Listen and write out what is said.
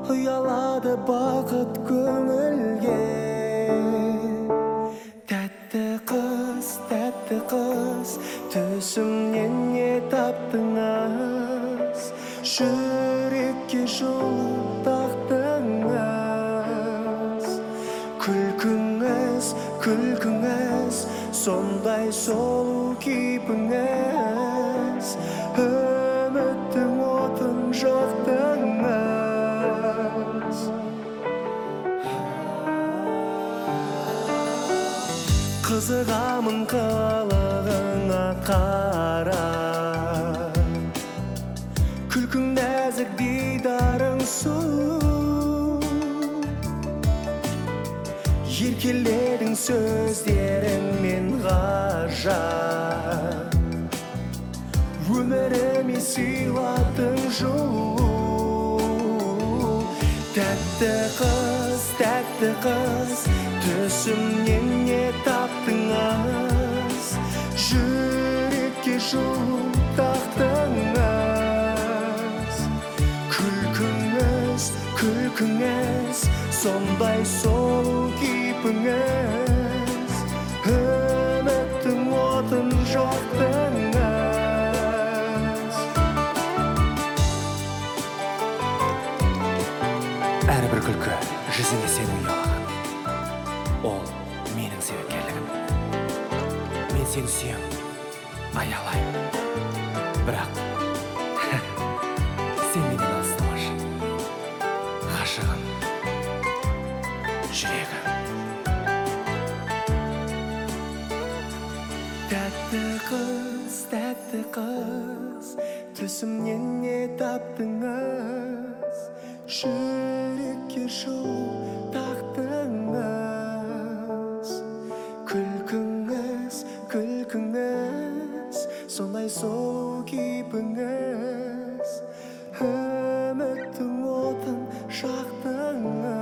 Ұялады бақыт көңілге. Тәтті қыз, түсімнен не таптыңыз? Жүрекке жол тақтыңыз. Күлкіңіз, сондай сұлу кейпіңіз. Үміттің отын жақтыңыз. Қызығамын қылығыңа қарап, күлкің нәзік, дидарың сұлу. Еркеледің сөздеріңмен ғажап, өміріме сыйладың жылу. Тәтті қыз, түсімнен не таптыңыз? Жүрекке жылу тақтыңыз. Күлкіңіз, сондай сұлу кейпіңіз. Үміттің отын жақтыңыз. Әрбір күлкі жүзіңе сені ұялаған. Ол менің себепкерлігім. Мен сені сүйем, аялайым. Бірақ сен менен алыстамашы. Ғашығым, жүрегім. Тәтті қыз, түсімнен не таптыңыз? Жүрекке жол тақтыңыз. Күлкіңіз, сондай сұлу кейпіңіз. Үміттің отын жақтыңыз.